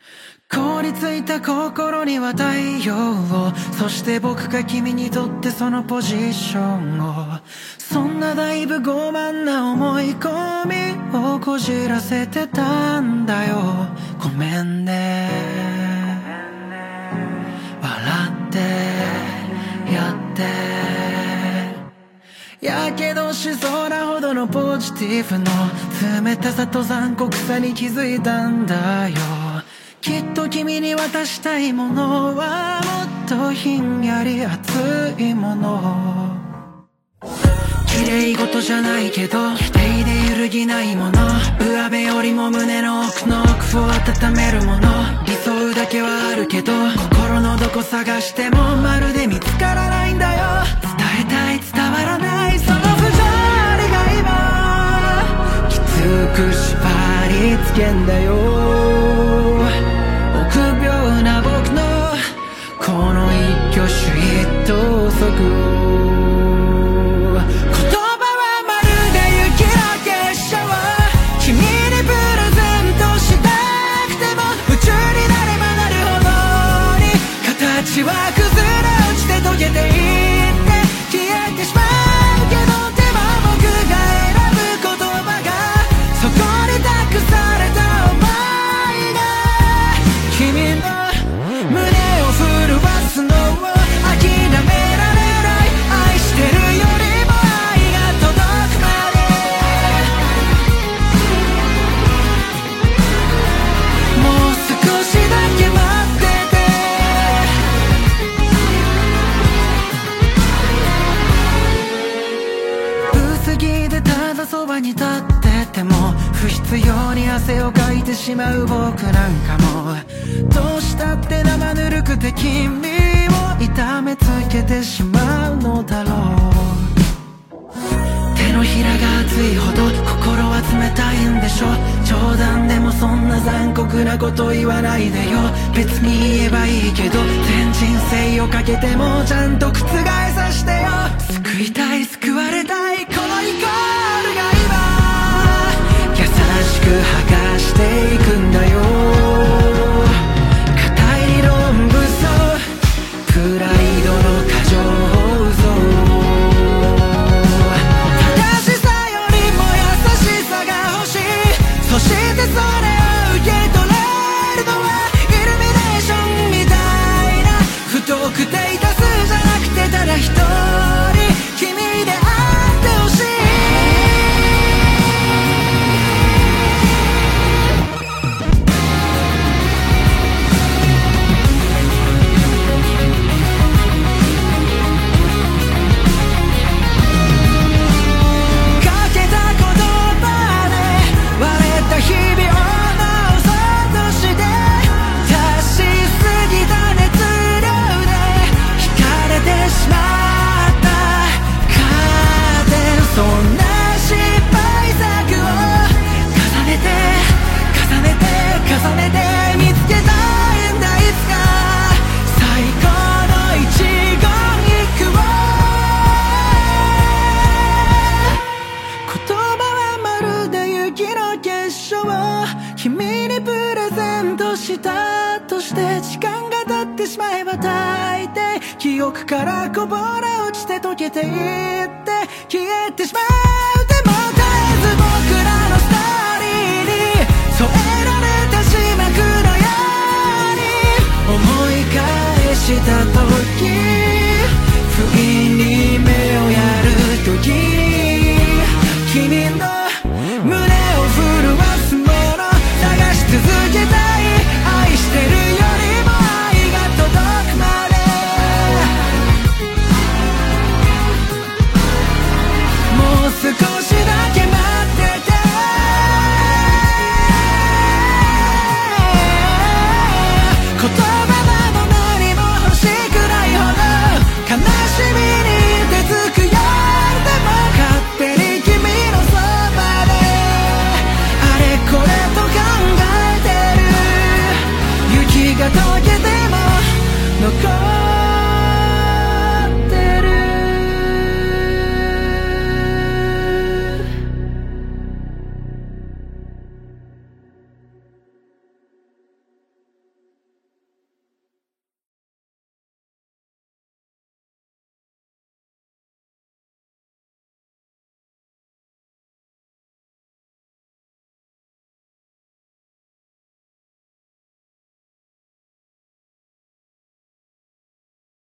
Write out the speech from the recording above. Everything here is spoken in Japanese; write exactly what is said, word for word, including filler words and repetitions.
凍りついた心には太陽を、そして僕が君にとってそのポジションを。そんなだいぶ傲慢な思い込みをこじらせてたんだよ。ごめんね。笑ってやってやけどしそうなほどのポジティブの冷たさと残酷さに気づいたんだよ。きっと君に渡したいものはもっとひんやり熱いもの。綺麗事じゃないけど否定で揺るぎないもの。上辺よりも胸の奥の奥を温めるもの。理想だけはあるけど心のどこ探してもまるで見つからないんだよ。伝えたい伝わらないその不条理が今きつく縛りつけんだよ。臆病な僕のこの一挙手一投足を。形は崩れ落ちて溶けていって消えてしまうけど、でも僕が選ぶ言葉がそこに託された想いが君の胸を震わすのを諦められない。愛してるよりも愛が届くまでもう少しだけ待ってそばに立ってても不必要に汗をかいてしまう僕なんかもどうしたって生ぬるくて君を痛めつけてしまうのだろう。手のひらが熱いほど心は冷たいんでしょ。冗談でもそんな残酷なこと言わないでよ。別に言えばいいけど全人生をかけてもちゃんと覆さしてよ。救いたい救われたいこのイコールが今優しく剥がしていくんだよ。固い理論武装プライドの過剰放送。正しさよりも優しさが欲しい。そしてそれを受け取れるのはイルミネーションみたいな不特定多数じゃなくてただ一人君であってほしい。かけた言葉で割れた日々を直そうとして足しすぎた熱量で惹かれてしまったカーテン。そんな失敗作を重ねて重ねて重ねて見つけたいんだいつか最高の一言一句を。言葉はまるで雪の結晶。君にプレゼントしたとして時間が経ってしまえば大抵記憶からこぼれ落ちて溶けていって消えてしまう。